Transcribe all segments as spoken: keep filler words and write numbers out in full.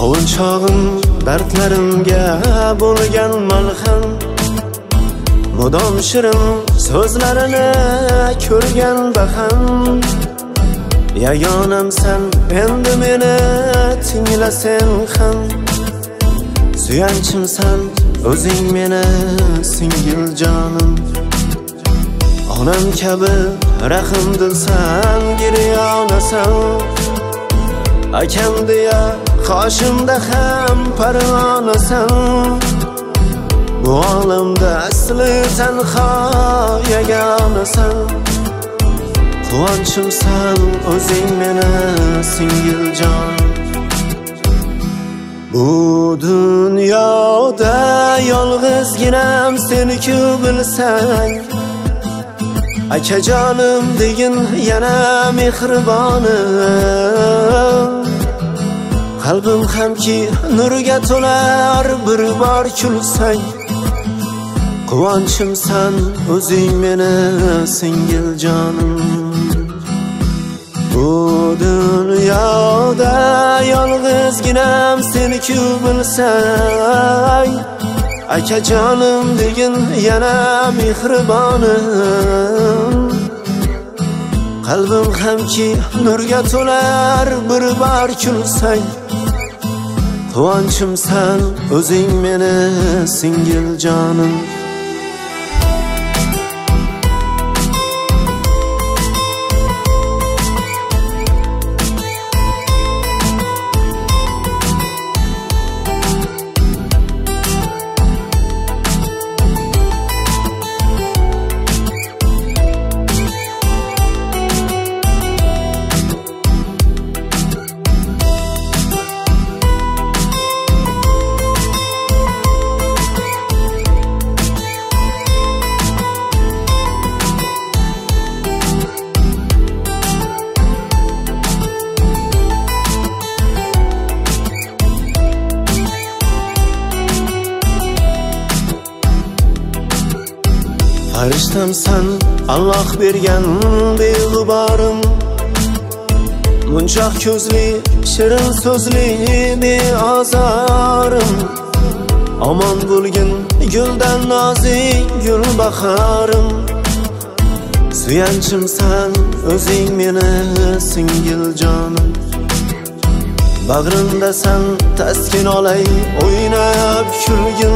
Qovun chog'im dardlarimga bo'lgan malham, mudom shirin so'zlarini ko'rgan baham. Yagonamsan endi meni tinglasen ham, suyanchimsan o'zing meni singil jonim. Onam kabi rahmdilsan, giryonasan, akam deya qoshimda ham parvonasan. Bu olamda asli tanho yagonasan, quvonchimsan o'zing meni singil jonim. Bu dunyoda yolg'izginam seni-ku bilsang, akajonim degin yana mehribonim. Qalbim hamki nurga to'lar bir bor kulsang, quvonchimsan o'zing meni singil jonim. Bu dunyoda yolg'izginam seni-ku bilsang, akajonim degin yana mehribonim. Qalbim hamki nurga to'lar bir bor kulsang, quvonchimsan o'zing meni singil jonim. Farishtamsan Allah bergan beg'uborim, munchoq ko'zli shirin so'zli beozorim. Omon bo'lgin guldan nozik gulbahorim, suyanchimsan o'zing meni singil jonim. Bag'rimdasan taskin olay o'ynab kulgin,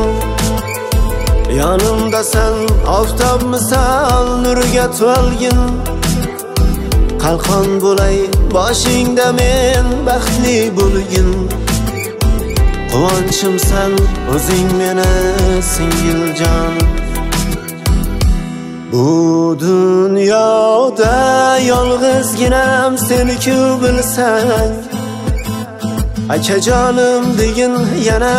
yonimdasan oftob misol nurga to'lgin. Qalqon bo'lay boshingda men baxtli bo'lgin, quvonchimsan o'zing meni singil jonim. Bu dunyoda yolg'izginam seni-ku bilsang, akajonim degin yana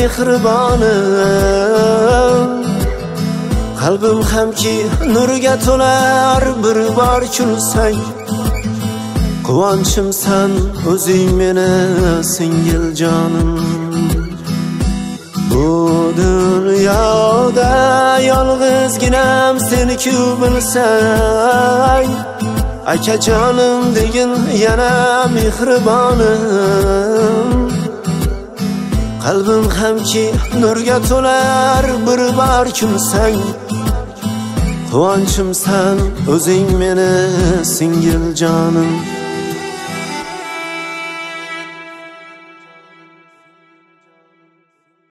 mehribonim. Qalbim hamki nurga to'lar bir bor kulsang, quvonchimsan o'zing meni singil jonim. Bu dunyoda yolg'izginam seni-ku bilsang, akajonim degin yana mehribonim. Qalbim hamki nurga to'lar bir bor kulsang, quvonchimsan o'zing meni singil jonim.